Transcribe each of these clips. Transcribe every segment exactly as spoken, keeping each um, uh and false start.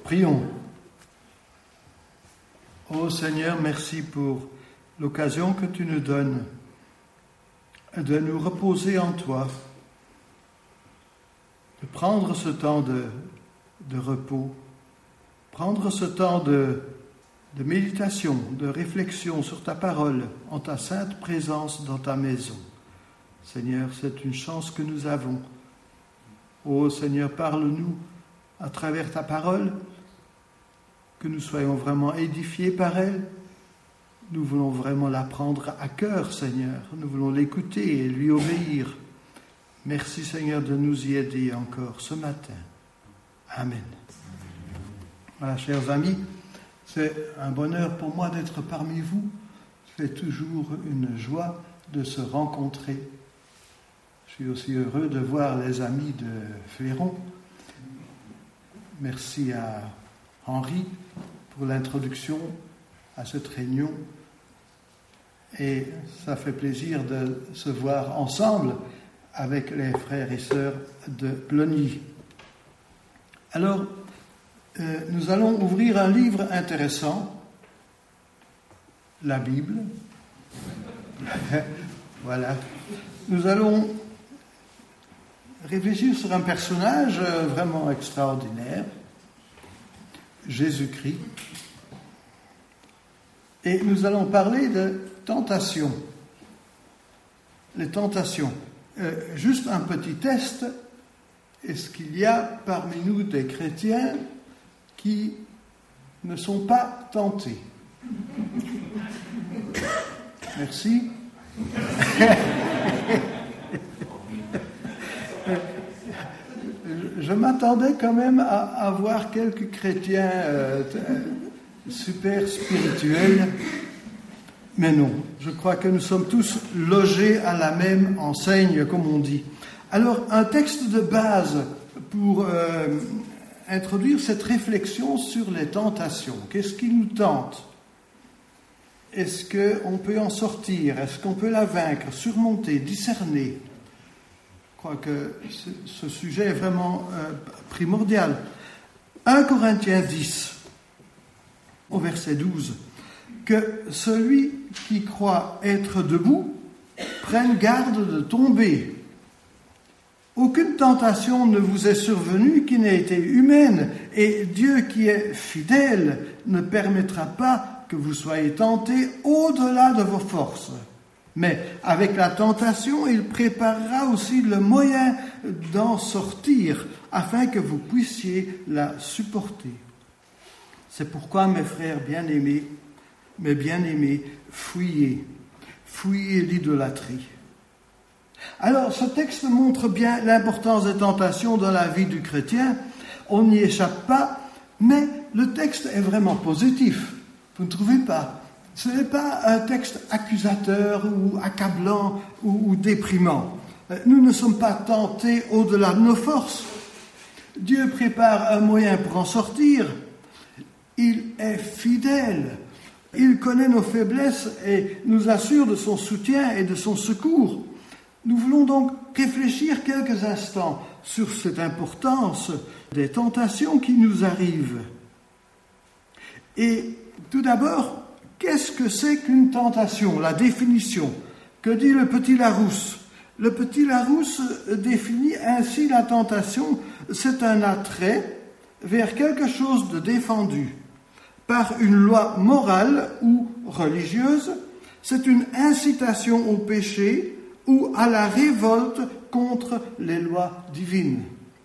Prions. Ô Seigneur, merci pour l'occasion que tu nous donnes de nous reposer en toi, de prendre ce temps de, de repos, prendre ce temps de, de méditation, de réflexion sur ta parole, en ta sainte présence dans ta maison. Seigneur, c'est une chance que nous avons. Ô Seigneur, parle-nous à travers ta parole, que nous soyons vraiment édifiés par elle. Nous voulons vraiment la prendre à cœur, Seigneur. Nous voulons l'écouter et lui obéir. Merci, Seigneur, de nous y aider encore ce matin. Amen. Voilà, chers amis, c'est un bonheur pour moi d'être parmi vous. C'est toujours une joie de se rencontrer. Je suis aussi heureux de voir les amis de Féron. Merci à Henri pour l'introduction à cette réunion. Et ça fait plaisir de se voir ensemble avec les frères et sœurs de Plony. Alors, euh, nous allons ouvrir un livre intéressant, la Bible. Voilà. Nous allons réfléchir sur un personnage vraiment extraordinaire, Jésus-Christ. Et nous allons parler de tentation. Les tentations. Euh, juste un petit test. Est-ce qu'il y a parmi nous des chrétiens qui ne sont pas tentés? Merci. Je m'attendais quand même à, à voir quelques chrétiens euh, super spirituels, mais non, je crois que nous sommes tous logés à la même enseigne, comme on dit. Alors, un texte de base pour euh, introduire cette réflexion sur les tentations. Qu'est-ce qui nous tente? Est-ce qu'on peut en sortir? Est-ce qu'on peut la vaincre, surmonter, discerner? Je crois que ce sujet est vraiment euh, primordial. un Corinthiens dix, au verset douze, que celui qui croit être debout prenne garde de tomber. Aucune tentation ne vous est survenue qui n'ait été humaine, et Dieu qui est fidèle ne permettra pas que vous soyez tentés au-delà de vos forces. Mais avec la tentation, il préparera aussi le moyen d'en sortir, afin que vous puissiez la supporter. C'est pourquoi, mes frères bien-aimés, mes bien-aimés, fuyez, fuyez l'idolâtrie. Alors, ce texte montre bien l'importance des tentations dans la vie du chrétien. On n'y échappe pas, mais le texte est vraiment positif. Vous ne trouvez pas? Ce n'est pas un texte accusateur ou accablant ou, ou déprimant. Nous ne sommes pas tentés au-delà de nos forces. Dieu prépare un moyen pour en sortir. Il est fidèle. Il connaît nos faiblesses et nous assure de son soutien et de son secours. Nous voulons donc réfléchir quelques instants sur cette importance des tentations qui nous arrivent. Et tout d'abord, qu'est-ce que c'est qu'une tentation? La définition. Que dit le petit Larousse? Le petit Larousse définit ainsi la tentation. C'est un attrait vers quelque chose de défendu par une loi morale ou religieuse. C'est une incitation au péché ou à la révolte contre les lois divines.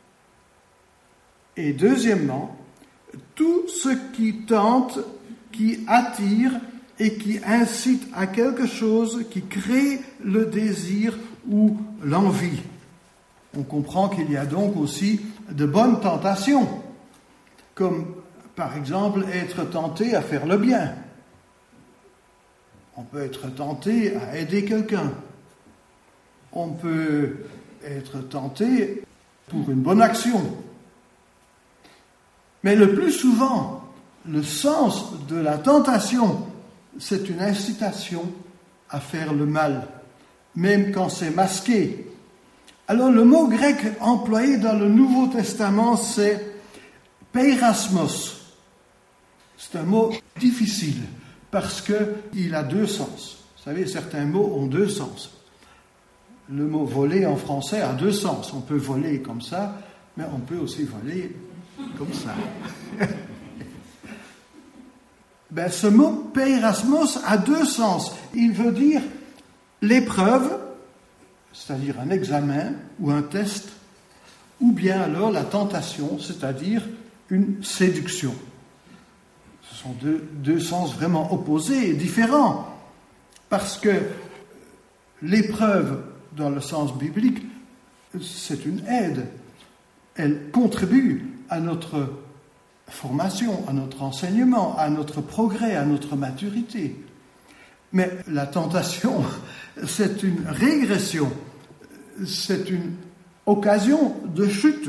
Et deuxièmement, tout ce qui tente, qui attire et qui incite à quelque chose qui crée le désir ou l'envie. On comprend qu'il y a donc aussi de bonnes tentations, comme par exemple être tenté à faire le bien. On peut être tenté à aider quelqu'un. On peut être tenté pour une bonne action. Mais le plus souvent, le sens de la tentation, c'est une incitation à faire le mal, même quand c'est masqué. Alors le mot grec employé dans le Nouveau Testament, c'est peirasmos. C'est un mot difficile parce qu'il a deux sens. Vous savez, certains mots ont deux sens. Le mot voler en français a deux sens. On peut voler comme ça, mais on peut aussi voler comme ça. Ben, ce mot peirasmos a deux sens. Il veut dire l'épreuve, c'est-à-dire un examen ou un test, ou bien alors la tentation, c'est-à-dire une séduction. Ce sont deux, deux sens vraiment opposés et différents, parce que l'épreuve, dans le sens biblique, c'est une aide. Elle contribue à notre formation, à notre enseignement, à notre progrès, à notre maturité. Mais la tentation, c'est une régression, c'est une occasion de chute.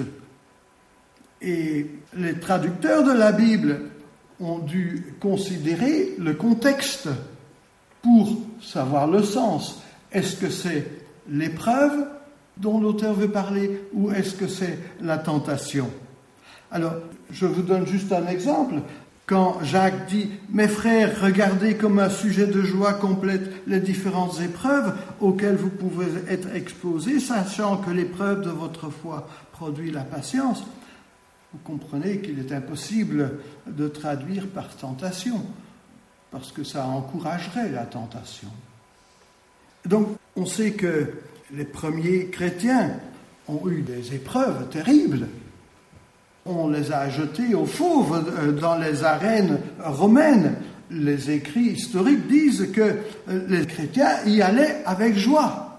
Et les traducteurs de la Bible ont dû considérer le contexte pour savoir le sens. Est-ce que c'est l'épreuve dont l'auteur veut parler ou est-ce que c'est la tentation? Alors, je vous donne juste un exemple. Quand Jacques dit « Mes frères, regardez comme un sujet de joie complète les différentes épreuves auxquelles vous pouvez être exposés, sachant que l'épreuve de votre foi produit la patience », vous comprenez qu'il est impossible de traduire par tentation, parce que ça encouragerait la tentation. Donc, on sait que les premiers chrétiens ont eu des épreuves terribles. On les a jetés au fauve dans les arènes romaines. Les écrits historiques disent que les chrétiens y allaient avec joie,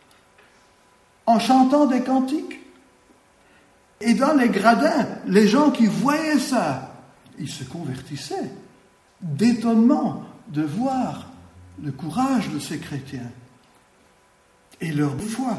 en chantant des cantiques. Et dans les gradins, les gens qui voyaient ça, ils se convertissaient d'étonnement de voir le courage de ces chrétiens et leur foi.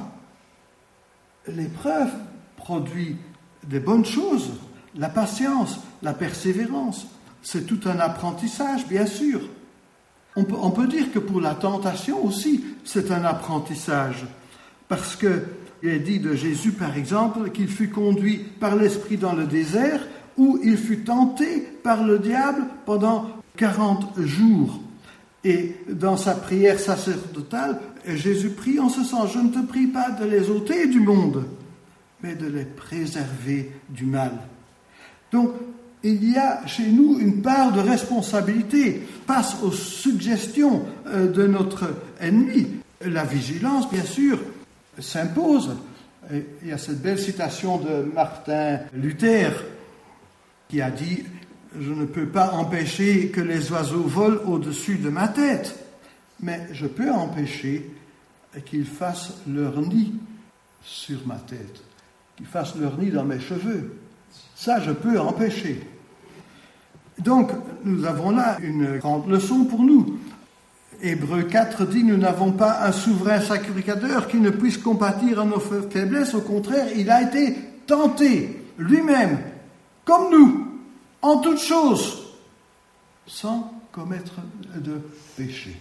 L'épreuve produit des bonnes choses, la patience, la persévérance. C'est tout un apprentissage, bien sûr. On peut, on peut dire que pour la tentation aussi, c'est un apprentissage. Parce qu'il est dit de Jésus, par exemple, qu'il fut conduit par l'Esprit dans le désert, où il fut tenté par le diable pendant quarante jours. Et dans sa prière sacerdotale, Jésus prie en ce sens, « Je ne te prie pas de les ôter du monde, mais de les préserver du mal. » Donc, il y a chez nous une part de responsabilité face aux suggestions de notre ennemi. La vigilance, bien sûr, s'impose. Et il y a cette belle citation de Martin Luther qui a dit « Je ne peux pas empêcher que les oiseaux volent au-dessus de ma tête, mais je peux empêcher qu'ils fassent leur nid sur ma tête. » Qu'ils fassent leur nid dans mes cheveux. Ça, je peux empêcher. Donc, nous avons là une grande leçon pour nous. Hébreux quatre dit, nous n'avons pas un souverain sacrificateur qui ne puisse compatir à nos faiblesses. Au contraire, il a été tenté lui-même, comme nous, en toutes choses, sans commettre de péché.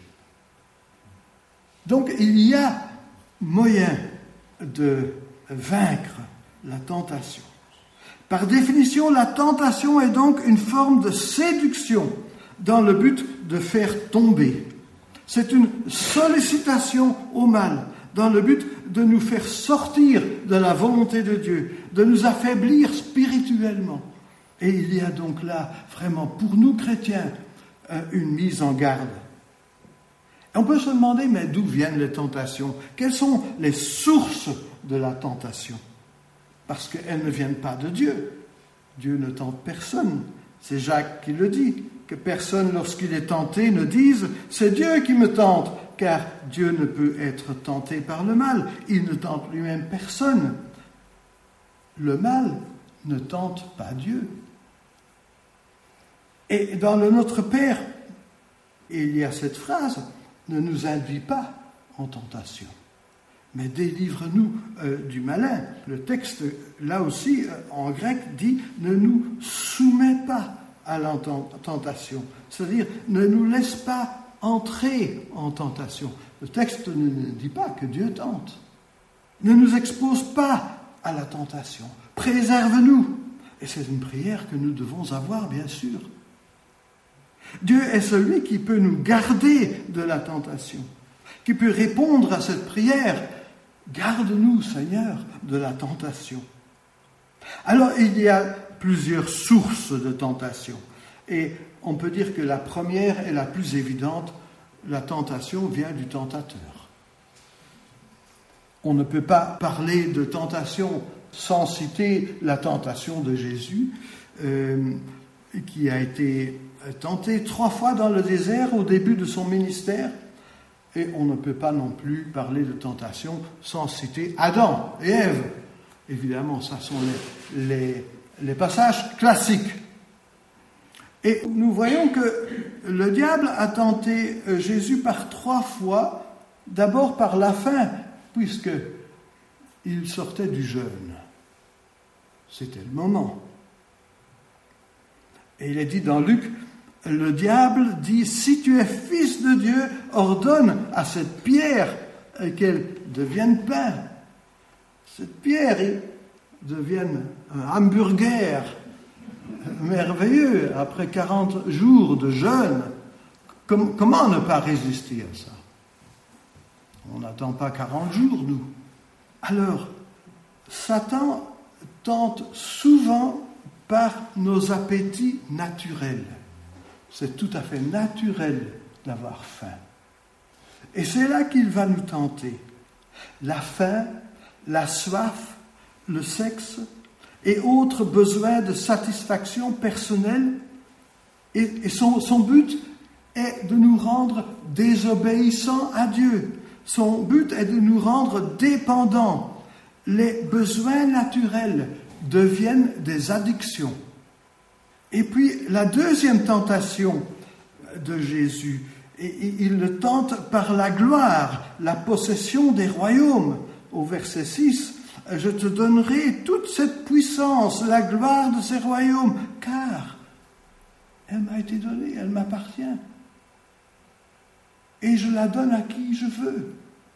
Donc, il y a moyen de vaincre la tentation. Par définition, la tentation est donc une forme de séduction dans le but de faire tomber. C'est une sollicitation au mal dans le but de nous faire sortir de la volonté de Dieu, de nous affaiblir spirituellement. Et il y a donc là, vraiment, pour nous chrétiens, une mise en garde. On peut se demander, mais d'où viennent les tentations? Quelles sont les sources de la tentation? Parce qu'elles ne viennent pas de Dieu. Dieu ne tente personne. C'est Jacques qui le dit, que personne, lorsqu'il est tenté, ne dise « c'est Dieu qui me tente », car Dieu ne peut être tenté par le mal. Il ne tente lui-même personne. Le mal ne tente pas Dieu. Et dans le Notre Père, il y a cette phrase « ne nous induis pas en tentation ». Mais délivre-nous euh, du malin. Le texte, là aussi, euh, en grec, dit « ne nous soumets pas à la tentation ». C'est-à-dire, ne nous laisse pas entrer en tentation. Le texte ne dit pas que Dieu tente. Ne nous expose pas à la tentation. Préserve-nous. Et c'est une prière que nous devons avoir, bien sûr. Dieu est celui qui peut nous garder de la tentation, qui peut répondre à cette prière. Garde-nous, Seigneur, de la tentation. Alors, il y a plusieurs sources de tentation. Et on peut dire que la première et la plus évidente, la tentation vient du tentateur. On ne peut pas parler de tentation sans citer la tentation de Jésus, euh, qui a été tenté trois fois dans le désert au début de son ministère. Et on ne peut pas non plus parler de tentation sans citer Adam et Ève. Évidemment, ça sont les, les, les passages classiques. Et nous voyons que le diable a tenté Jésus par trois fois, d'abord par la faim, puisqu'il sortait du jeûne. C'était le moment. Et il est dit dans Luc, le diable dit, si tu es fils de Dieu, ordonne à cette pierre qu'elle devienne pain. Cette pierre devienne un hamburger merveilleux après quarante jours de jeûne. Comment ne pas résister à ça? On n'attend pas quarante jours, nous. Alors, Satan tente souvent par nos appétits naturels. C'est tout à fait naturel d'avoir faim. Et c'est là qu'il va nous tenter. La faim, la soif, le sexe et autres besoins de satisfaction personnelle. Et, et son, son but est de nous rendre désobéissants à Dieu. Son but est de nous rendre dépendants. Les besoins naturels deviennent des addictions. Et puis la deuxième tentation de Jésus, il le tente par la gloire, la possession des royaumes. Au verset six, je te donnerai toute cette puissance, la gloire de ces royaumes, car elle m'a été donnée, elle m'appartient. Et je la donne à qui je veux.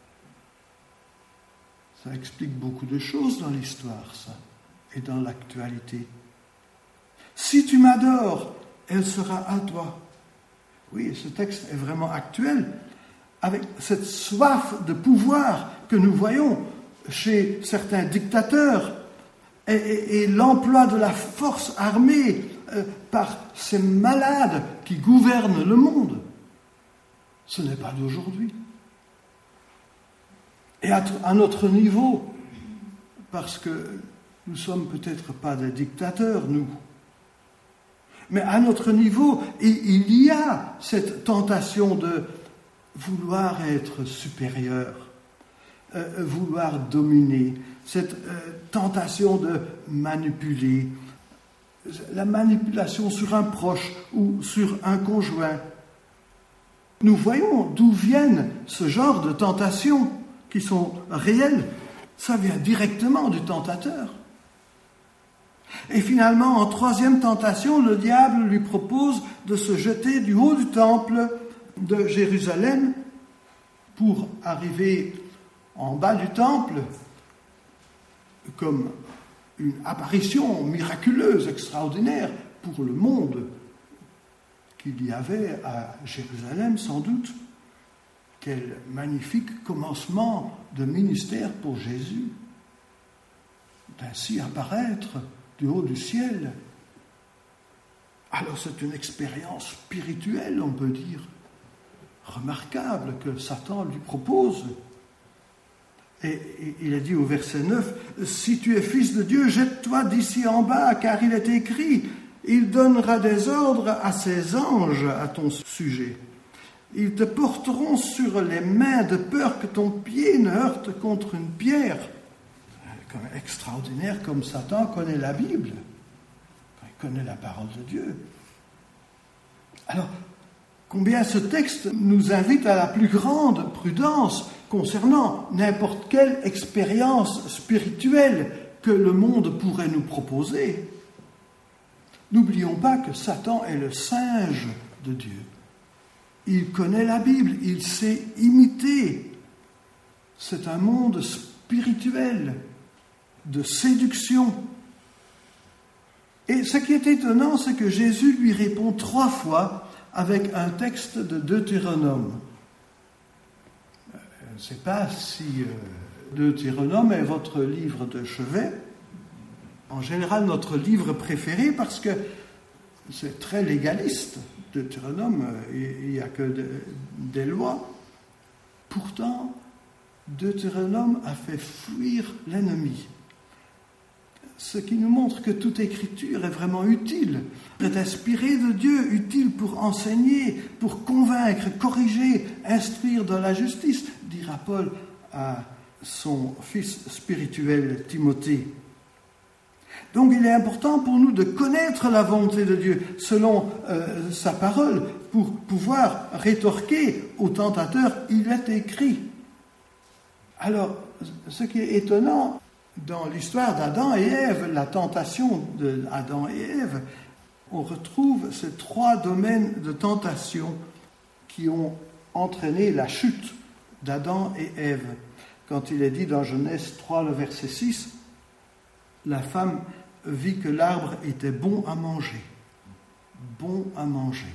Ça explique beaucoup de choses dans l'histoire, ça, et dans l'actualité. Si tu m'adores, elle sera à toi. Oui, ce texte est vraiment actuel, avec cette soif de pouvoir que nous voyons chez certains dictateurs et, et, et l'emploi de la force armée euh, par ces malades qui gouvernent le monde. Ce n'est pas d'aujourd'hui. Et à, à notre niveau, parce que nous ne sommes peut-être pas des dictateurs, nous, mais à notre niveau, il y a cette tentation de vouloir être supérieur, euh, vouloir dominer, cette euh, tentation de manipuler, la manipulation sur un proche ou sur un conjoint. Nous voyons d'où viennent ce genre de tentations qui sont réelles. Ça vient directement du tentateur. Et finalement, en troisième tentation, le diable lui propose de se jeter du haut du temple de Jérusalem pour arriver en bas du temple comme une apparition miraculeuse, extraordinaire pour le monde qu'il y avait à Jérusalem, sans doute. Quel magnifique commencement de ministère pour Jésus, d'ainsi apparaître du haut du ciel. Alors c'est une expérience spirituelle, on peut dire, remarquable que Satan lui propose. Et, et il est dit au verset neuf, « Si tu es fils de Dieu, jette-toi d'ici en bas, car il est écrit, il donnera des ordres à ses anges à ton sujet. Ils te porteront sur les mains de peur que ton pied ne heurte contre une pierre. » Extraordinaire comme Satan connaît la Bible, il connaît la parole de Dieu. Alors, combien ce texte nous invite à la plus grande prudence concernant n'importe quelle expérience spirituelle que le monde pourrait nous proposer. N'oublions pas que Satan est le singe de Dieu. Il connaît la Bible, il sait imiter. C'est un monde spirituel, de séduction. Et ce qui est étonnant, c'est que Jésus lui répond trois fois avec un texte de Deutéronome. Je ne sais pas si euh, Deutéronome est votre livre de chevet. En général, notre livre préféré parce que c'est très légaliste. Deutéronome, il n'y a que de, des lois. Pourtant, Deutéronome a fait fuir l'ennemi. Ce qui nous montre que toute écriture est vraiment utile, est inspirée de Dieu, utile pour enseigner, pour convaincre, corriger, instruire dans la justice, dira Paul à son fils spirituel Timothée. Donc il est important pour nous de connaître la volonté de Dieu selon euh, sa parole pour pouvoir rétorquer au tentateur, il est écrit. Alors, ce qui est étonnant dans l'histoire d'Adam et Ève, la tentation d'Adam et Ève, on retrouve ces trois domaines de tentation qui ont entraîné la chute d'Adam et Ève. Quand il est dit dans Genèse trois, le verset six, la femme vit que l'arbre était bon à manger. Bon à manger.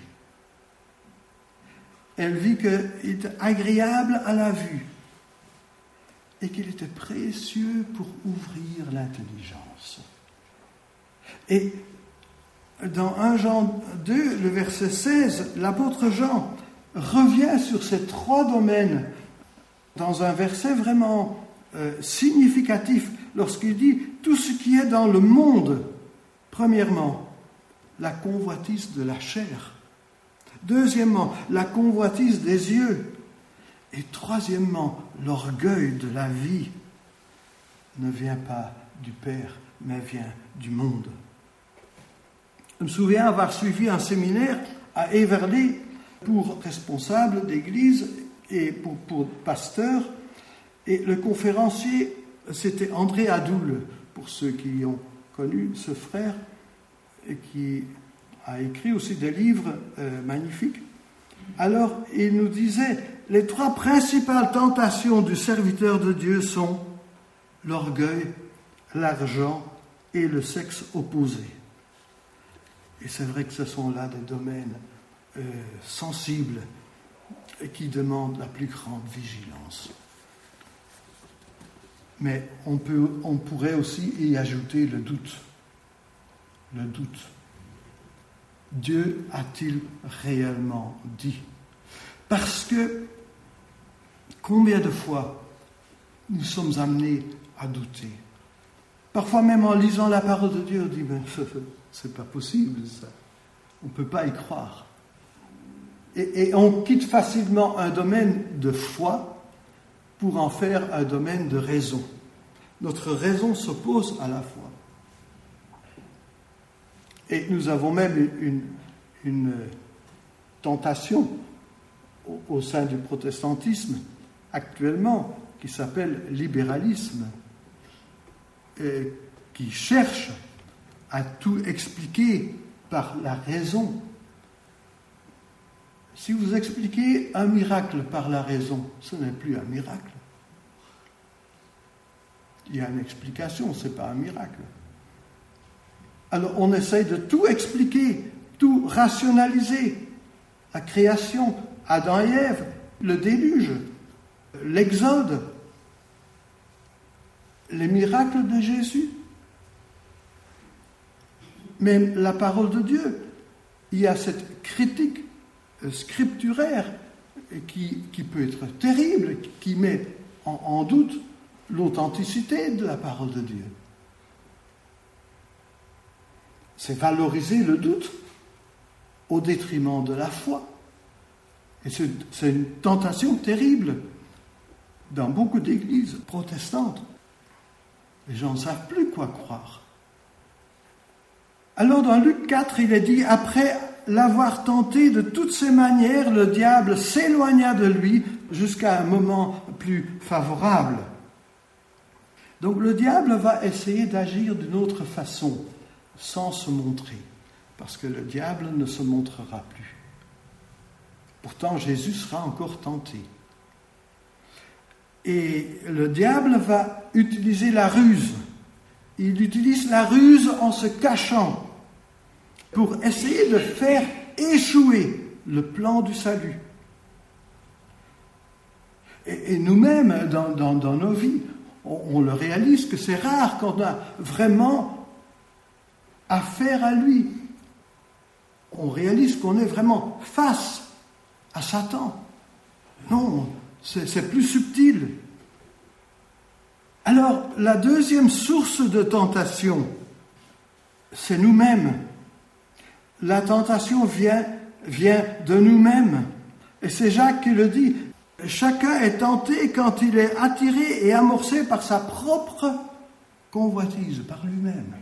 Elle vit qu'il était agréable à la vue et qu'il était précieux pour ouvrir l'intelligence. Et dans premier Jean deux, le verset seize, l'apôtre Jean revient sur ces trois domaines dans un verset vraiment euh, significatif lorsqu'il dit « Tout ce qui est dans le monde, premièrement, la convoitise de la chair. Deuxièmement, la convoitise des yeux. Et troisièmement, l'orgueil de la vie ne vient pas du Père, mais vient du monde. » Je me souviens avoir suivi un séminaire à Éverlé pour responsable d'église et pour, pour pasteur. Et le conférencier, c'était André Adoul, pour ceux qui ont connu ce frère, et qui a écrit aussi des livres euh, magnifiques. Alors, il nous disait, les trois principales tentations du serviteur de Dieu sont l'orgueil, l'argent et le sexe opposé. Et c'est vrai que ce sont là des domaines euh, sensibles et qui demandent la plus grande vigilance. Mais on, peut, on pourrait aussi y ajouter le doute. Le doute. Dieu a-t-il réellement dit ? Parce que combien de fois nous sommes amenés à douter ? Parfois même en lisant la parole de Dieu, on dit, mais c'est pas possible ça. On ne peut pas y croire. Et, et on quitte facilement un domaine de foi pour en faire un domaine de raison. Notre raison s'oppose à la foi. Et nous avons même une, une tentation au, au sein du protestantisme actuellement qui s'appelle libéralisme et qui cherche à tout expliquer par la raison. Si vous expliquez un miracle par la raison, ce n'est plus un miracle. Il y a une explication, ce n'est pas un miracle. Alors on essaye de tout expliquer, tout rationaliser. La création, Adam et Ève, le déluge, l'Exode, les miracles de Jésus. Mais la parole de Dieu, il y a cette critique scripturaire qui, qui peut être terrible, qui met en, en doute l'authenticité de la parole de Dieu. C'est valoriser le doute au détriment de la foi. Et c'est, c'est une tentation terrible dans beaucoup d'églises protestantes. Les gens ne savent plus quoi croire. Alors dans Luc quatre, il est dit, après l'avoir tenté de toutes ses manières, le diable s'éloigna de lui jusqu'à un moment plus favorable. Donc le diable va essayer d'agir d'une autre façon, sans se montrer, parce que le diable ne se montrera plus. Pourtant, Jésus sera encore tenté. Et le diable va utiliser la ruse. Il utilise la ruse en se cachant. pour essayer de faire échouer le plan du salut. Et, et nous-mêmes, dans, dans, dans nos vies, on, on le réalise que c'est rare qu'on a vraiment affaire à lui. On réalise qu'on est vraiment face à Satan. Non, c'est, c'est plus subtil. Alors, la deuxième source de tentation, c'est nous-mêmes. La tentation vient, vient de nous-mêmes. Et c'est Jacques qui le dit. Chacun est tenté quand il est attiré et amorcé par sa propre convoitise, par lui-même.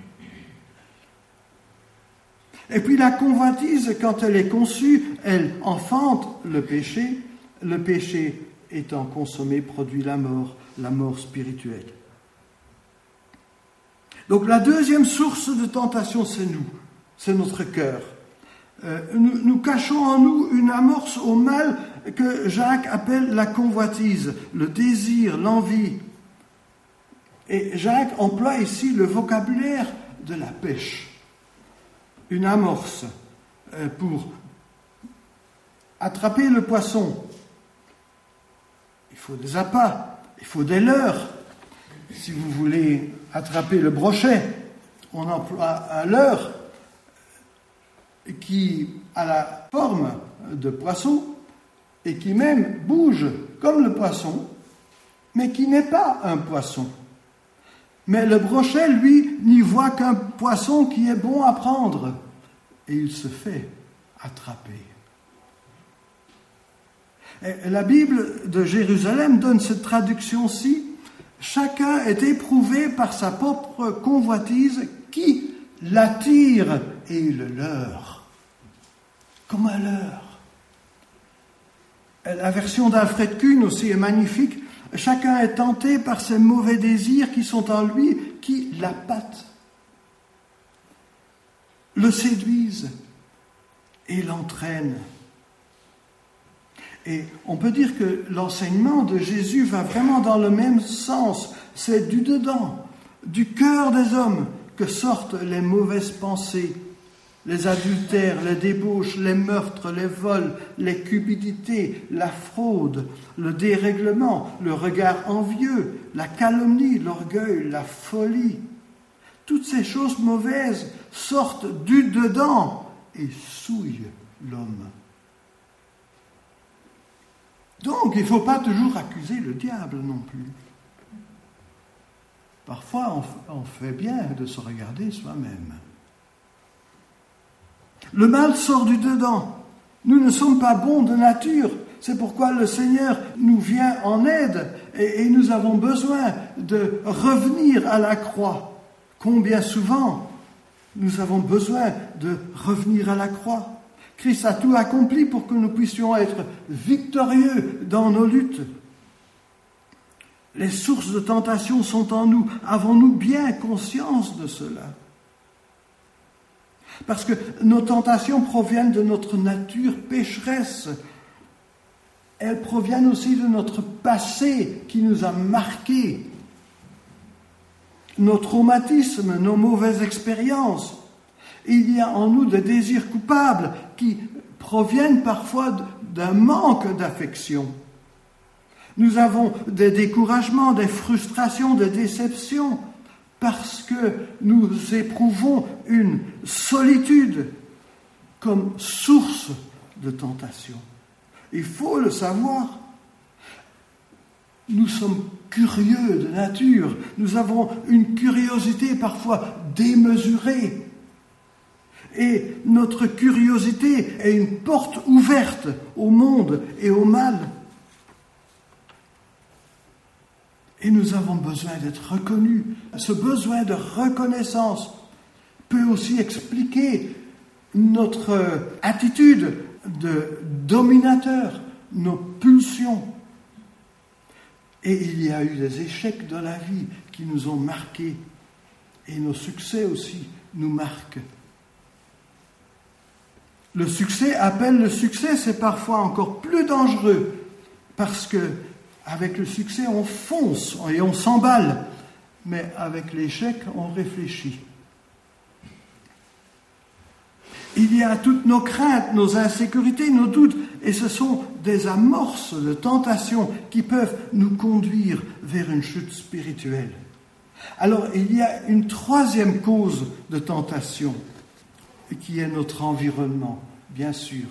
Et puis la convoitise, quand elle est conçue, elle enfante le péché. Le péché étant consommé produit la mort, la mort spirituelle. Donc la deuxième source de tentation, c'est nous, c'est notre cœur. Euh, nous, nous cachons en nous une amorce au mal que Jacques appelle la convoitise, le désir, l'envie. Et Jacques emploie ici le vocabulaire de la pêche. Une amorce euh, pour attraper le poisson. Il faut des appâts, il faut des leurres. Si vous voulez attraper le brochet, on emploie un leurre qui a la forme de poisson et qui même bouge comme le poisson, mais qui n'est pas un poisson. Mais le brochet, lui, n'y voit qu'un poisson qui est bon à prendre, et il se fait attraper. Et la Bible de Jérusalem donne cette traduction-ci. Chacun est éprouvé par sa propre convoitise qui l'attire et le leurre. Comme un leurre. La version d'Alfred Kuhn aussi est magnifique. Chacun est tenté par ses mauvais désirs qui sont en lui, qui l'appâtent, le séduisent et l'entraînent. Et on peut dire que l'enseignement de Jésus va vraiment dans le même sens. C'est du dedans, du cœur des hommes que sortent les mauvaises pensées, les adultères, les débauches, les meurtres, les vols, les cupidités, la fraude, le dérèglement, le regard envieux, la calomnie, l'orgueil, la folie. Toutes ces choses mauvaises sortent du dedans et souillent l'homme. Donc, il ne faut pas toujours accuser le diable non plus. Parfois, on fait bien de se regarder soi-même. Le mal sort du dedans. Nous ne sommes pas bons de nature. C'est pourquoi le Seigneur nous vient en aide et, et nous avons besoin de revenir à la croix. Combien souvent nous avons besoin de revenir à la croix. Christ a tout accompli pour que nous puissions être victorieux dans nos luttes. Les sources de tentation sont en nous. Avons-nous bien conscience de cela? Parce que nos tentations proviennent de notre nature pécheresse. Elles proviennent aussi de notre passé qui nous a marqués. Nos traumatismes, nos mauvaises expériences. Il y a en nous des désirs coupables qui proviennent parfois d'un manque d'affection. Nous avons des découragements, des frustrations, des déceptions, parce que nous éprouvons une solitude comme source de tentation. Il faut le savoir. Nous sommes curieux de nature. Nous avons une curiosité parfois démesurée. Et notre curiosité est une porte ouverte au monde et au mal. Et nous avons besoin d'être reconnus. Ce besoin de reconnaissance peut aussi expliquer notre attitude de dominateur, nos pulsions. Et il y a eu des échecs dans la vie qui nous ont marqués. Et nos succès aussi nous marquent. Le succès appelle le succès, c'est parfois encore plus dangereux, parce que avec le succès, on fonce et on s'emballe, mais avec l'échec, on réfléchit. Il y a toutes nos craintes, nos insécurités, nos doutes, et ce sont des amorces de tentation qui peuvent nous conduire vers une chute spirituelle. Alors, il y a une troisième cause de tentation, qui est notre environnement, bien sûr.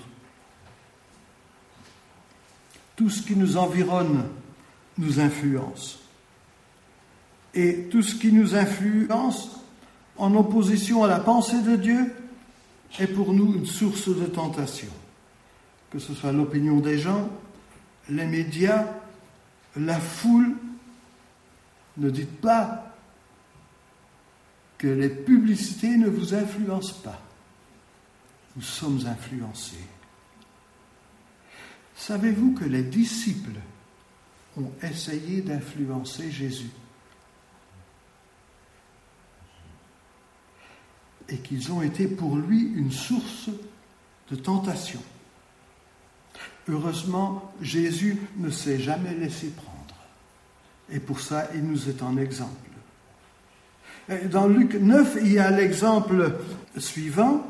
Tout ce qui nous environne nous influence. Et tout ce qui nous influence en opposition à la pensée de Dieu est pour nous une source de tentation. Que ce soit l'opinion des gens, les médias, la foule. Ne dites pas que les publicités ne vous influencent pas. Nous sommes influencés. Savez-vous que les disciples ont essayé d'influencer Jésus et qu'ils ont été pour lui une source de tentation? Heureusement, Jésus ne s'est jamais laissé prendre. Et pour ça, il nous est en exemple. Dans Luc neuf, il y a l'exemple suivant.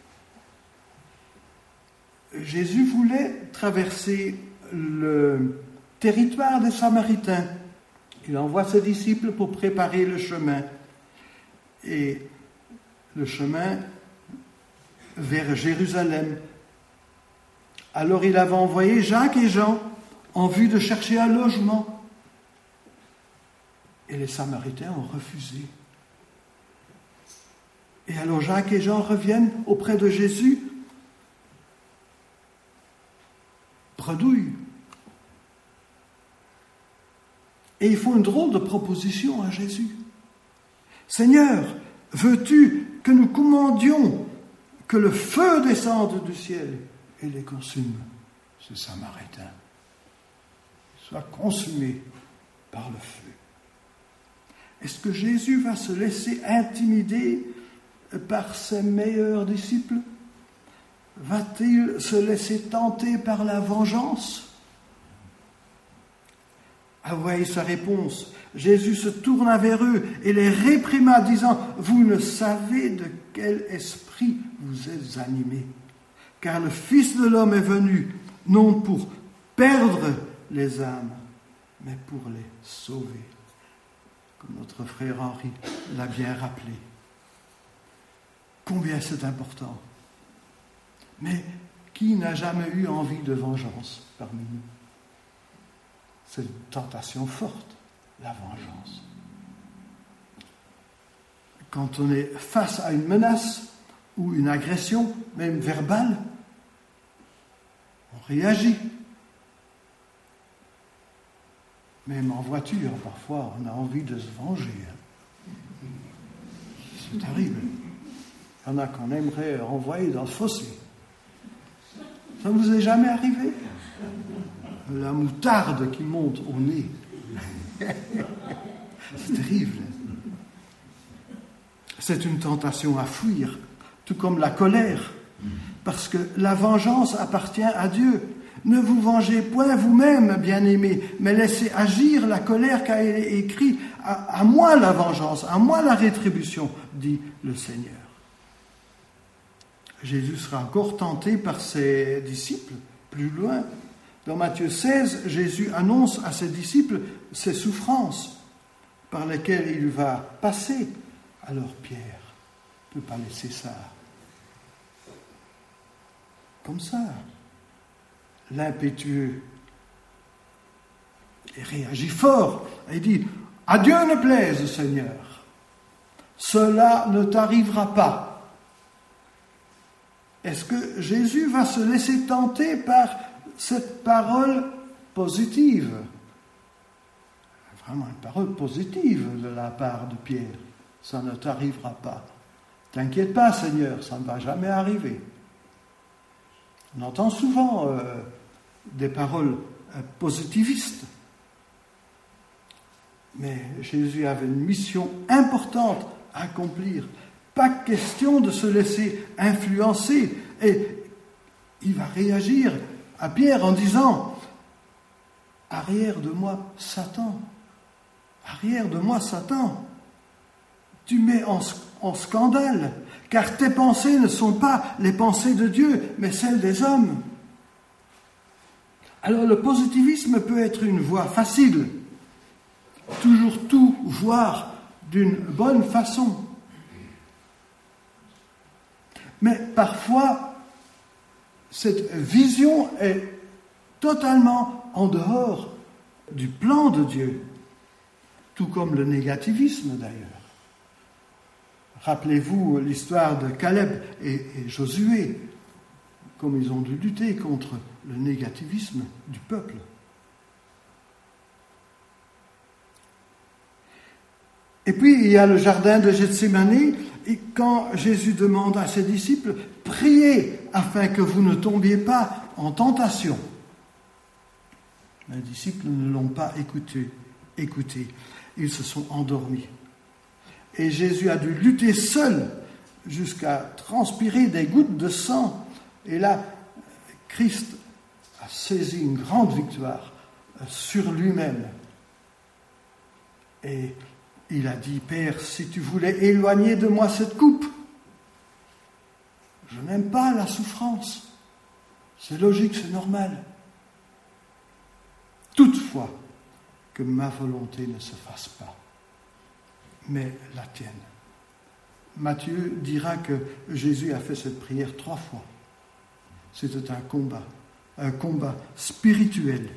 Jésus voulait traverser le territoire des Samaritains. Il envoie ses disciples pour préparer le chemin. Et le chemin vers Jérusalem. Alors il avait envoyé Jacques et Jean en vue de chercher un logement. Et les Samaritains ont refusé. Et alors Jacques et Jean reviennent auprès de Jésus, bredouille. Et ils font une drôle de proposition à Jésus. Seigneur, veux-tu que nous commandions que le feu descende du ciel et les consume, ces Samaritains, soient consumés par le feu? Est-ce que Jésus va se laisser intimider par ses meilleurs disciples? Va-t-il se laisser tenter par la vengeance? Ah voyez sa réponse. Jésus se tourna vers eux et les réprima, disant « Vous ne savez de quel esprit vous êtes animés, car le Fils de l'homme est venu, non pour perdre les âmes, mais pour les sauver. » Comme notre frère Henri l'a bien rappelé. Combien c'est important. Mais qui n'a jamais eu envie de vengeance parmi nous? C'est une tentation forte, la vengeance. Quand on est face à une menace ou une agression, même verbale, on réagit. Même en voiture, parfois, on a envie de se venger. C'est terrible. Il y en a qu'on aimerait renvoyer dans le fossé. Ça ne vous est jamais arrivé? La moutarde qui monte au nez. C'est terrible. C'est une tentation à fuir, tout comme la colère, parce que la vengeance appartient à Dieu. Ne vous vengez point vous-même, bien-aimés, mais laissez agir la colère, car il est écrit à, à moi la vengeance, à moi la rétribution, dit le Seigneur. Jésus sera encore tenté par ses disciples plus loin. Dans Matthieu seize, Jésus annonce à ses disciples ses souffrances par lesquelles il va passer. Alors Pierre ne peut pas laisser ça comme ça. L'impétueux et réagit fort. Il dit « À Dieu ne plaise, Seigneur, cela ne t'arrivera pas. » Est-ce que Jésus va se laisser tenter par cette parole positive? Vraiment une parole positive de la part de Pierre. Ça ne t'arrivera pas. T'inquiète pas, Seigneur, ça ne va jamais arriver. On entend souvent euh, des paroles euh, positivistes. Mais Jésus avait une mission importante à accomplir. Pas question de se laisser influencer. Et il va réagir à Pierre en disant « Arrière de moi, Satan. Arrière de moi, Satan. Tu mets en, en scandale car tes pensées ne sont pas les pensées de Dieu, mais celles des hommes. Alors le positivisme peut être une voie facile, toujours tout voir d'une bonne façon. Mais parfois, cette vision est totalement en dehors du plan de Dieu, tout comme le négativisme d'ailleurs. Rappelez-vous l'histoire de Caleb et, et Josué, comme ils ont dû lutter contre le négativisme du peuple. Et puis il y a le jardin de Gethsémani, et quand Jésus demande à ses disciples, priez afin que vous ne tombiez pas en tentation. Les disciples ne l'ont pas écouté, écouté. Ils se sont endormis. Et Jésus a dû lutter seul jusqu'à transpirer des gouttes de sang. Et là, Christ a saisi une grande victoire sur lui-même. Et il a dit, Père, si tu voulais éloigner de moi cette coupe, je n'aime pas la souffrance. C'est logique, c'est normal. Toutefois, que ma volonté ne se fasse pas, mais la tienne. Matthieu dira que Jésus a fait cette prière trois fois. C'était un combat, un combat spirituel.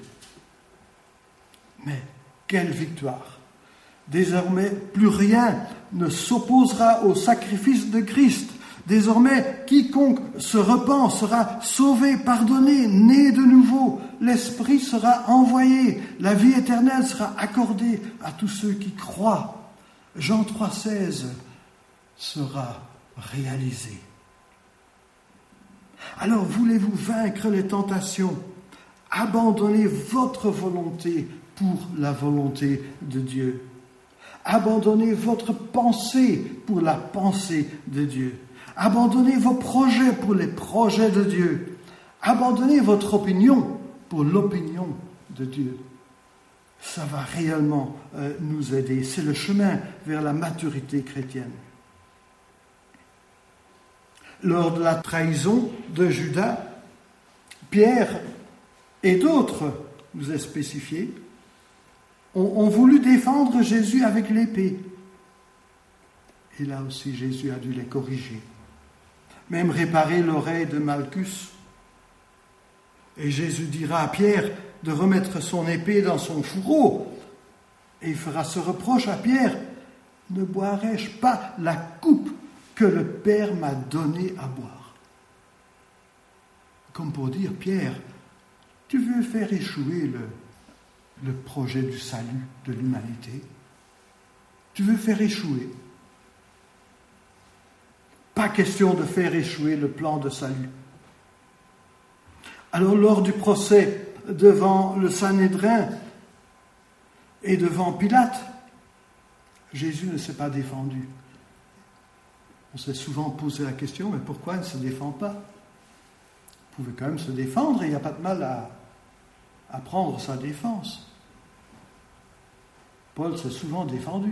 Mais quelle victoire! Désormais, plus rien ne s'opposera au sacrifice de Christ. Désormais, quiconque se repent sera sauvé, pardonné, né de nouveau. L'Esprit sera envoyé. La vie éternelle sera accordée à tous ceux qui croient. Jean trois seize sera réalisé. Alors, voulez-vous vaincre les tentations? Abandonnez votre volonté pour la volonté de Dieu. Abandonnez votre pensée pour la pensée de Dieu. Abandonnez vos projets pour les projets de Dieu. Abandonnez votre opinion pour l'opinion de Dieu. Ça va réellement euh, nous aider. C'est le chemin vers la maturité chrétienne. Lors de la trahison de Judas, Pierre et d'autres, nous est spécifié, ont, ont voulu défendre Jésus avec l'épée. Et là aussi, Jésus a dû les corriger. Même réparer l'oreille de Malchus. Et Jésus dira à Pierre de remettre son épée dans son fourreau. Et il fera ce reproche à Pierre, « Ne boirai-je pas la coupe que le Père m'a donnée à boire ?» Comme pour dire, Pierre, tu veux faire échouer le, le projet du salut de l'humanité? Tu veux faire échouer? Pas question de faire échouer le plan de salut. Alors, lors du procès devant le Sanhédrin et devant Pilate, Jésus ne s'est pas défendu. On s'est souvent posé la question, mais pourquoi il ne se défend pas? Il pouvait quand même se défendre et il n'y a pas de mal à, à prendre sa défense. Paul s'est souvent défendu.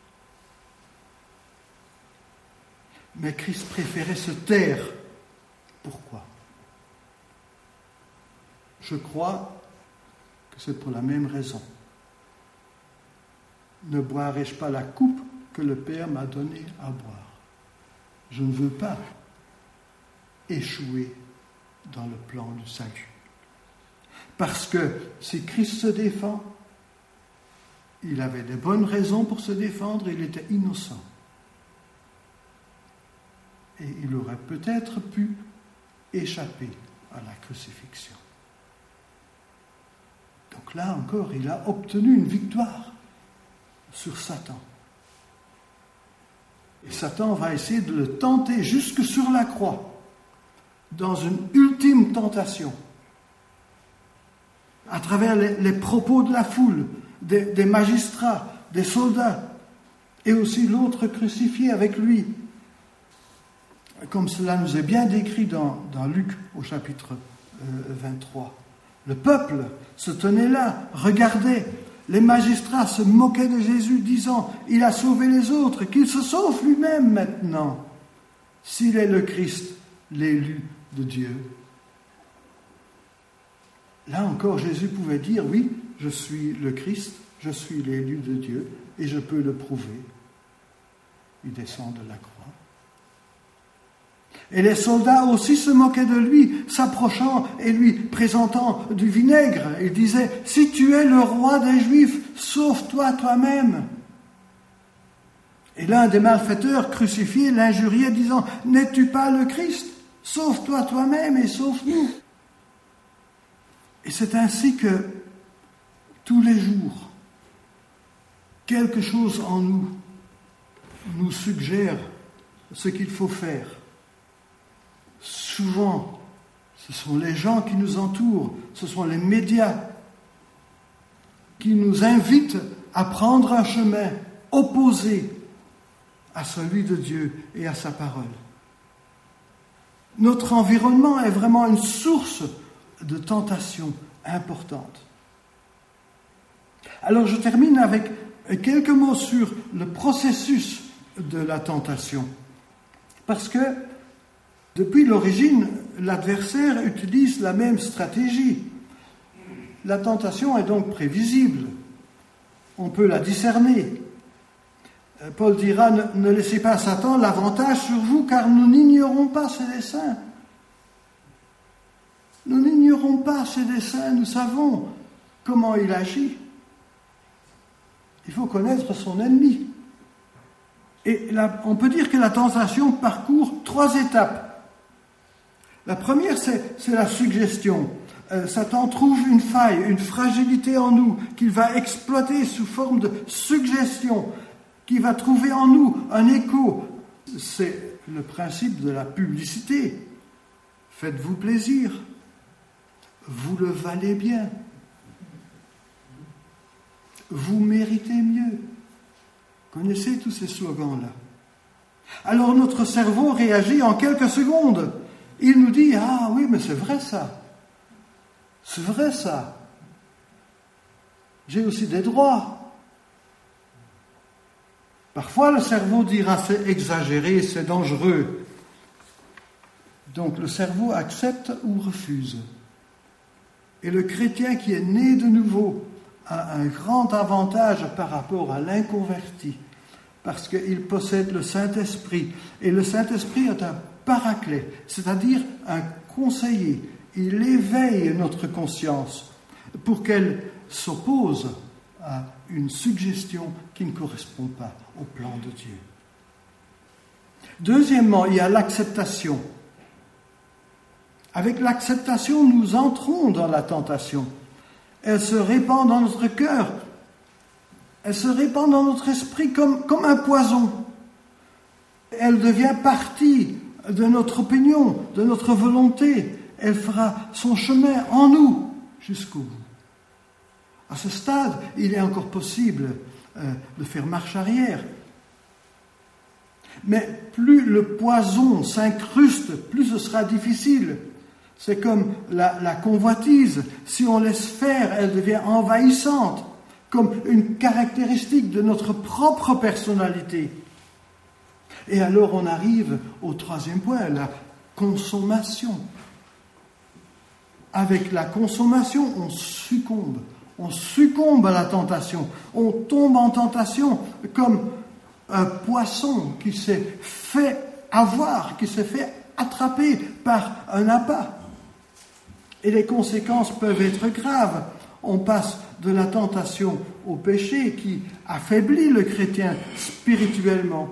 Mais Christ préférait se taire. Pourquoi? Je crois que c'est pour la même raison. Ne boirai-je pas la coupe que le Père m'a donnée à boire? Je ne veux pas échouer dans le plan du salut. Parce que si Christ se défend, il avait des bonnes raisons pour se défendre, il était innocent. Et il aurait peut-être pu échapper à la crucifixion. Donc là encore, il a obtenu une victoire sur Satan. Et Satan va essayer de le tenter jusque sur la croix, dans une ultime tentation, à travers les, les propos de la foule, des, des magistrats, des soldats, et aussi l'autre crucifié avec lui. Comme cela nous est bien décrit dans, dans Luc au chapitre euh, vingt-trois. Le peuple se tenait là, regardait. Les magistrats se moquaient de Jésus, disant « Il a sauvé les autres, qu'il se sauve lui-même maintenant. s'il est le Christ, l'élu de Dieu. Là encore, Jésus pouvait dire, oui, je suis le Christ, je suis l'élu de Dieu, et je peux le prouver. Il descend de la croix. Et les soldats aussi se moquaient de lui, s'approchant et lui présentant du vinaigre. Ils disaient, « Si tu es le roi des Juifs, sauve-toi toi-même. » Et l'un des malfaiteurs crucifiés l'injuriait, disant, « N'es-tu pas le Christ ? Sauve-toi toi-même et sauve-nous. » Et c'est ainsi que, tous les jours, quelque chose en nous nous suggère ce qu'il faut faire. Souvent, ce sont les gens qui nous entourent, ce sont les médias qui nous invitent à prendre un chemin opposé à celui de Dieu et à sa parole. Notre environnement est vraiment une source de tentation importante. Alors je termine avec quelques mots sur le processus de la tentation. Parce que depuis l'origine, l'adversaire utilise la même stratégie. La tentation est donc prévisible. On peut la discerner. Paul dira, ne, ne laissez pas Satan l'avantage sur vous, car nous n'ignorons pas ses desseins. Nous n'ignorons pas ses desseins, nous savons comment il agit. Il faut connaître son ennemi. Et là, on peut dire que la tentation parcourt trois étapes. La première, c'est, c'est la suggestion. Euh, Satan trouve une faille, une fragilité en nous, qu'il va exploiter sous forme de suggestion, qu'il va trouver en nous un écho. C'est le principe de la publicité. Faites-vous plaisir. Vous le valez bien. Vous méritez mieux. Connaissez tous ces slogans-là. Alors notre cerveau réagit en quelques secondes. Il nous dit, ah oui, mais c'est vrai ça. C'est vrai ça. J'ai aussi des droits. Parfois le cerveau dira, c'est exagéré, c'est dangereux. Donc le cerveau accepte ou refuse. Et le chrétien qui est né de nouveau a un grand avantage par rapport à l'inconverti, parce qu'il possède le Saint-Esprit. Et le Saint-Esprit est un paraclet, c'est-à-dire un conseiller. Il éveille notre conscience pour qu'elle s'oppose à une suggestion qui ne correspond pas au plan de Dieu. Deuxièmement, il y a l'acceptation. Avec l'acceptation, nous entrons dans la tentation. Elle se répand dans notre cœur. Elle se répand dans notre esprit comme, comme un poison. Elle devient partie de notre opinion, de notre volonté. Elle fera son chemin en nous jusqu'au bout. À ce stade, il est encore possible euh, de faire marche arrière. Mais plus le poison s'incruste, plus ce sera difficile. C'est comme la, la convoitise. Si on laisse faire, elle devient envahissante, comme une caractéristique de notre propre personnalité. Et alors on arrive au troisième point, la consommation. Avec la consommation, on succombe. On succombe à la tentation. On tombe en tentation comme un poisson qui s'est fait avoir, qui s'est fait attraper par un appât. Et les conséquences peuvent être graves. On passe de la tentation au péché qui affaiblit le chrétien spirituellement.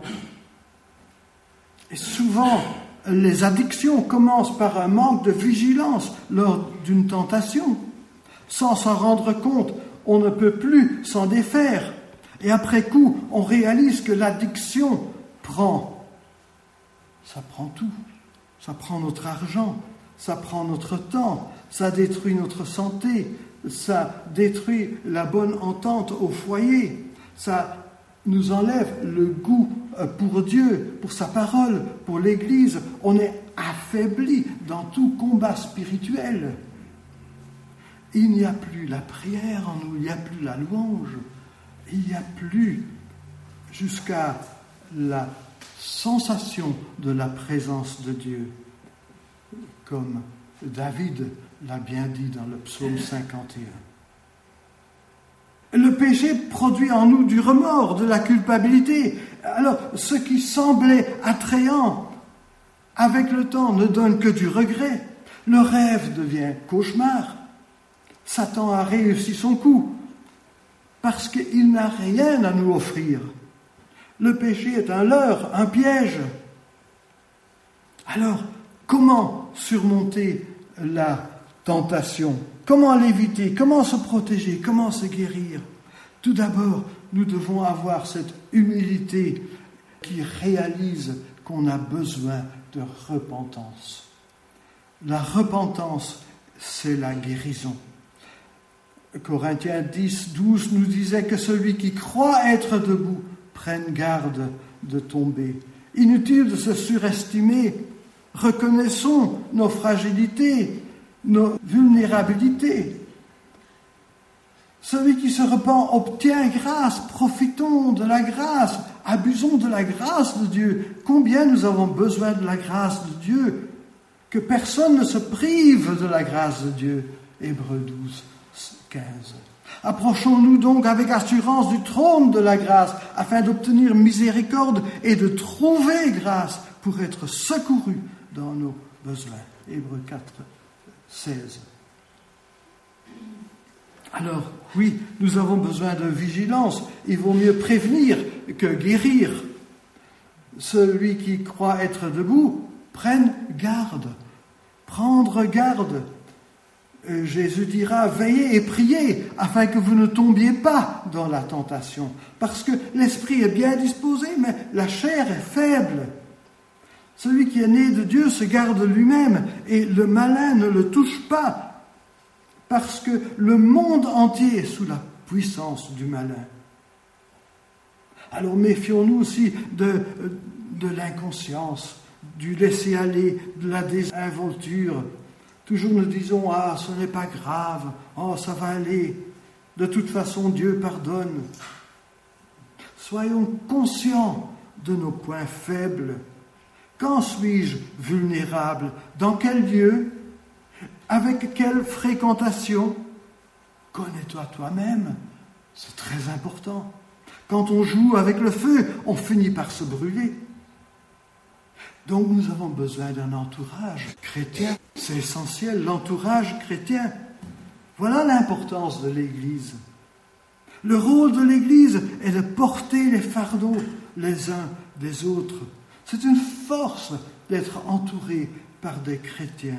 Et souvent, les addictions commencent par un manque de vigilance lors d'une tentation. Sans s'en rendre compte, on ne peut plus s'en défaire. Et après coup, on réalise que l'addiction prend. Ça prend tout. Ça prend notre argent, ça prend notre temps, ça détruit notre santé, ça détruit la bonne entente au foyer, ça nous enlève le goût pour Dieu, pour sa parole, pour l'Église. On est affaibli dans tout combat spirituel. Il n'y a plus la prière en nous, il n'y a plus la louange, il n'y a plus jusqu'à la sensation de la présence de Dieu, comme David l'a bien dit dans le psaume cinquante et un. Le péché produit en nous du remords, de la culpabilité. Alors, ce qui semblait attrayant, avec le temps, ne donne que du regret. Le rêve devient cauchemar. Satan a réussi son coup, parce qu'il n'a rien à nous offrir. Le péché est un leurre, un piège. Alors, comment surmonter la tentation? Comment l'éviter? Comment se protéger? Comment se guérir? Tout d'abord, nous devons avoir cette humilité qui réalise qu'on a besoin de repentance. La repentance, c'est la guérison. Corinthiens dix, douze nous disait que celui qui croit être debout prenne garde de tomber. Inutile de se surestimer. Reconnaissons nos fragilités, nos vulnérabilités. Celui qui se repent obtient grâce. Profitons de la grâce. Abusons de la grâce de Dieu. Combien nous avons besoin de la grâce de Dieu? Que personne ne se prive de la grâce de Dieu. Hébreux douze, quinze. Approchons-nous donc avec assurance du trône de la grâce afin d'obtenir miséricorde et de trouver grâce pour être secourus dans nos besoins. Hébreux quatre, seize. Alors, oui, nous avons besoin de vigilance. Il vaut mieux prévenir que guérir. Celui qui croit être debout, prenne garde. Prendre garde. Jésus dira, veillez et priez afin que vous ne tombiez pas dans la tentation. Parce que l'esprit est bien disposé, mais la chair est faible. Celui qui est né de Dieu se garde lui-même et le malin ne le touche pas. Parce que le monde entier est sous la puissance du malin. Alors méfions-nous aussi de, de l'inconscience, du laisser-aller, de la désinvolture. Toujours nous disons, ah, ce n'est pas grave, oh, ça va aller, de toute façon, Dieu pardonne. Soyons conscients de nos points faibles. Quand suis-je vulnérable? Dans quel lieu? Avec quelle fréquentation? Connais-toi toi-même, c'est très important. Quand on joue avec le feu, on finit par se brûler. Donc nous avons besoin d'un entourage chrétien. C'est essentiel, l'entourage chrétien. Voilà l'importance de l'Église. Le rôle de l'Église est de porter les fardeaux les uns des autres. C'est une force d'être entouré par des chrétiens.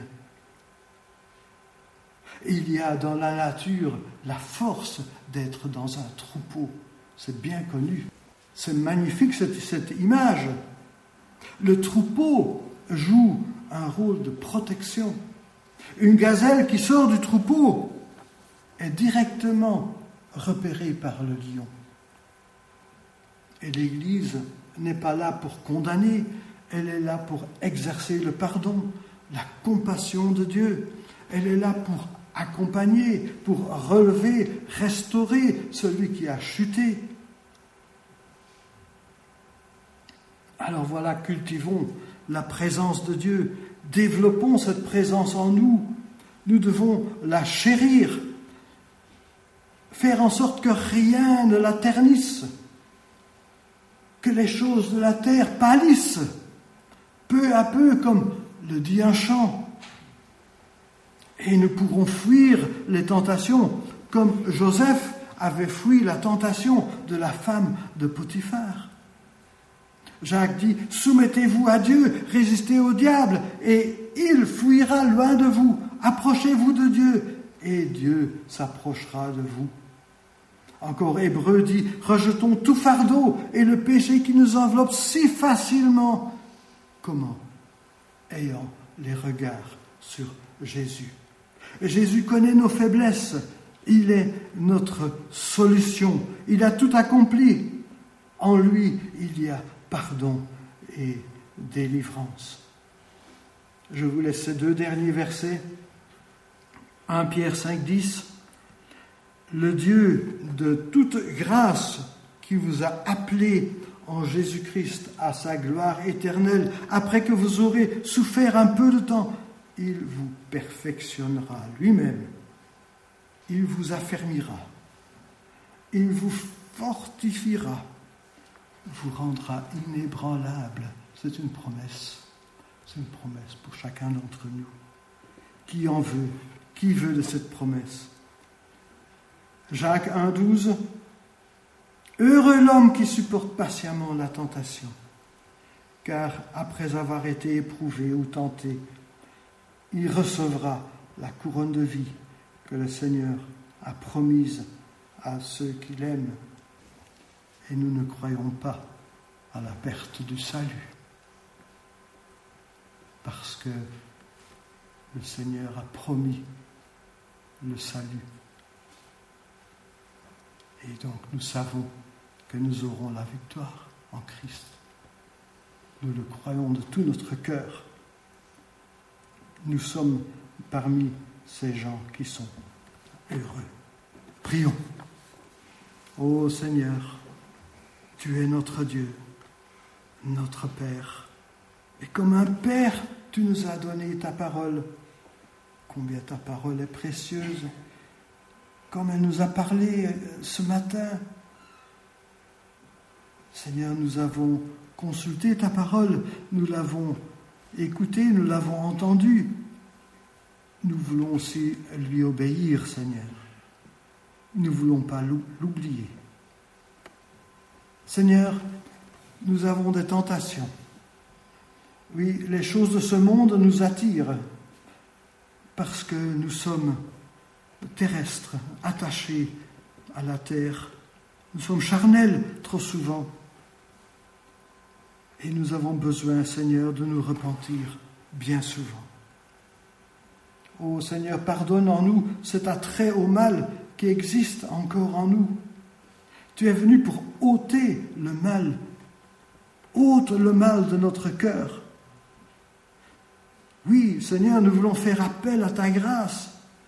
Il y a dans la nature la force d'être dans un troupeau. C'est bien connu. C'est magnifique cette, cette image. Le troupeau joue un rôle de protection. Une gazelle qui sort du troupeau est directement repérée par le lion. Et l'Église n'est pas là pour condamner, elle est là pour exercer le pardon, la compassion de Dieu. Elle est là pour accompagner, pour relever, restaurer celui qui a chuté. Alors voilà, cultivons la présence de Dieu, développons cette présence en nous. Nous devons la chérir, faire en sorte que rien ne la ternisse, que les choses de la terre pâlissent, peu à peu, comme le dit un chant. Et nous pourrons fuir les tentations, comme Joseph avait fui la tentation de la femme de Potiphar. Jacques dit, soumettez-vous à Dieu, résistez au diable, et il fuira loin de vous. Approchez-vous de Dieu, et Dieu s'approchera de vous. Encore Hébreux dit, rejetons tout fardeau et le péché qui nous enveloppe si facilement. Comment? Ayant les regards sur Jésus. Jésus connaît nos faiblesses. Il est notre solution. Il a tout accompli. En lui, il y a pardon et délivrance. Je vous laisse ces deux derniers versets. premier Pierre cinq, dix. Le Dieu de toute grâce qui vous a appelés en Jésus-Christ à sa gloire éternelle. Après que vous aurez souffert un peu de temps, il vous perfectionnera lui-même. Il vous affermira. Il vous fortifiera. Vous rendra inébranlable. C'est une promesse. C'est une promesse pour chacun d'entre nous. Qui en veut? Qui veut de cette promesse? Jacques un, douze. Heureux l'homme qui supporte patiemment la tentation, car après avoir été éprouvé ou tenté, il recevra la couronne de vie que le Seigneur a promise à ceux qui l'aiment. Et nous ne croyons pas à la perte du salut, parce que le Seigneur a promis le salut. Et donc nous savons que nous aurons la victoire en Christ. Nous le croyons de tout notre cœur. Nous sommes parmi ces gens qui sont heureux. Prions. Ô Seigneur, tu es notre Dieu, notre Père. Et comme un Père, tu nous as donné ta parole. Combien ta parole est précieuse. Comme elle nous a parlé ce matin. Seigneur, nous avons consulté ta parole, nous l'avons écoutée, nous l'avons entendue. Nous voulons aussi lui obéir, Seigneur. Nous ne voulons pas l'oublier. Seigneur, nous avons des tentations. Oui, les choses de ce monde nous attirent parce que nous sommes terrestres, attachés à la terre. Nous sommes charnels trop souvent. Et nous avons besoin, Seigneur, de nous repentir bien souvent. Ô Seigneur, pardonne en nous cet attrait au mal qui existe encore en nous. Tu es venu pour ôter le mal. Ôte le mal de notre cœur. Oui, Seigneur, nous voulons faire appel à ta grâce.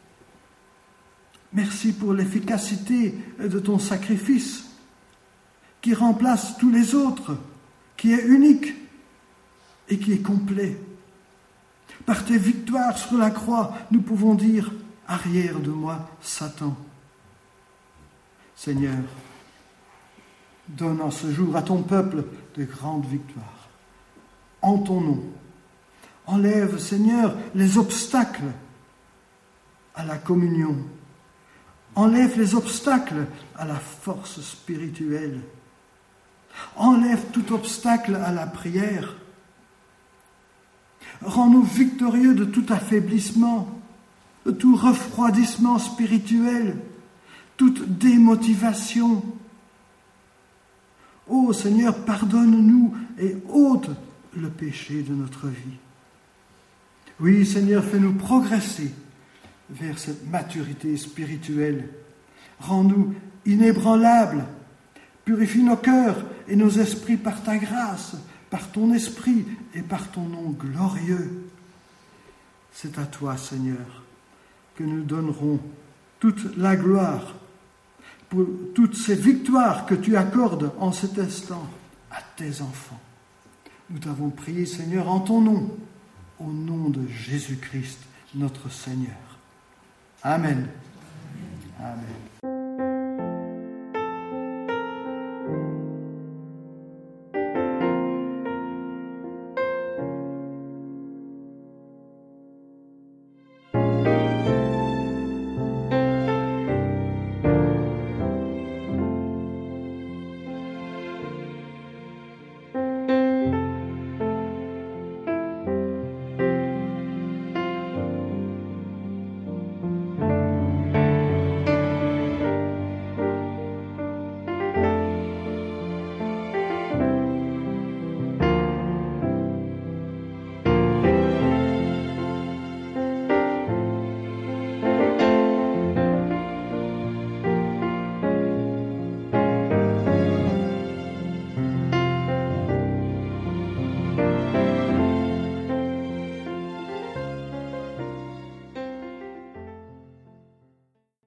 Merci pour l'efficacité de ton sacrifice qui remplace tous les autres, qui est unique et qui est complet. Par tes victoires sur la croix, nous pouvons dire « Arrière de moi, Satan ». Seigneur, donne en ce jour à ton peuple de grandes victoires. En ton nom, enlève, Seigneur, les obstacles à la communion. Enlève les obstacles à la force spirituelle. Enlève tout obstacle à la prière. Rends-nous victorieux de tout affaiblissement, de tout refroidissement spirituel, toute démotivation. Ô Seigneur, pardonne-nous et ôte le péché de notre vie. Oui, Seigneur, fais-nous progresser vers cette maturité spirituelle. Rends-nous inébranlables. Purifie nos cœurs et nos esprits par ta grâce, par ton esprit et par ton nom glorieux. C'est à toi, Seigneur, que nous donnerons toute la gloire pour toutes ces victoires que tu accordes en cet instant à tes enfants. Nous t'avons prié, Seigneur, en ton nom, au nom de Jésus-Christ, notre Seigneur. Amen. Amen.